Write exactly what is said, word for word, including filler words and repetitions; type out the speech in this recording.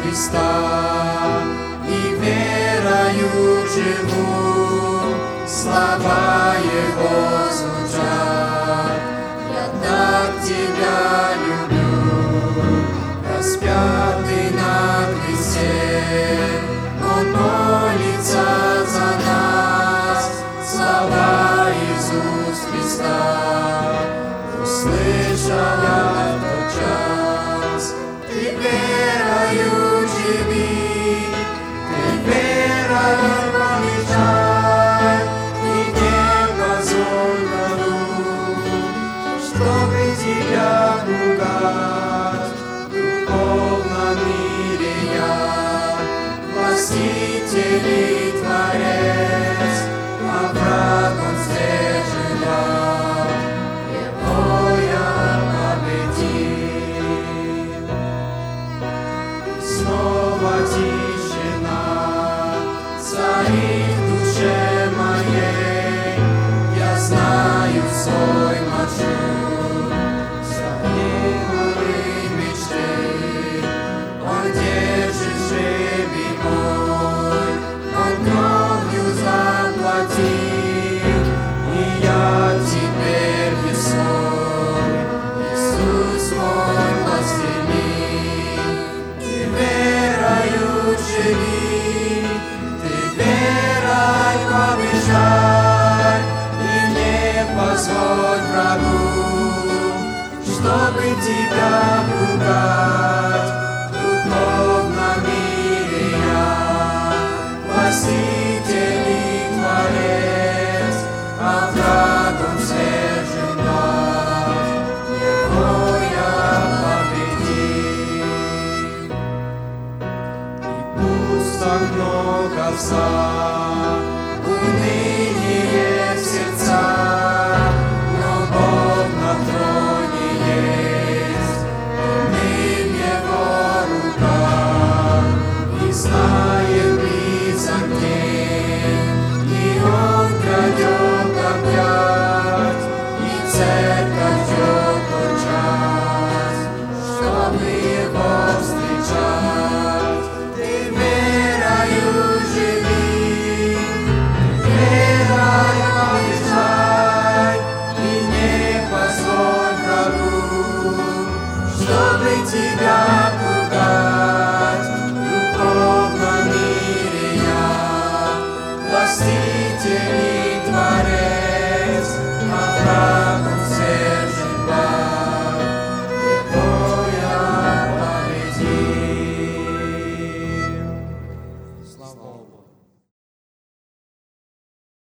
Христа, и верою живу, слова Его звучат. Я так Тебя люблю, распятый на кресте, Он молится за нас, слова Иисус Христа. Услышал я в тот час, Ты верою живи, Ты верою помечай, и не позволь врагу, чтобы Тебя пугать. В духовном мире я Властитель и Творец, а враг он сдерживал, Его я победил. И снова тишина царит в душе моей, я знаю свой маршрут, своей моей мечты. Он держит жребий мой, Он кровью заплатил, и я теперь не свой. Иисус мой властелин, Ты верою живи, Ты верой побеждай, и не позволь врагу, чтобы Тебя пугать. В духовном мире я Властитель и Творец, а враг он свержен наш, Его я победил. И пусть так много зла, уныние в сердцах, но Бог на троне есть, и мы в Его руках, и знаем близок день, и Он грядет опять, и церковь ждет тот час, чтобы Его встречать. Ты верою живи, верой побеждай, и не позволь врагу, чтобы Тебя пугать. В духовном мире я Властитель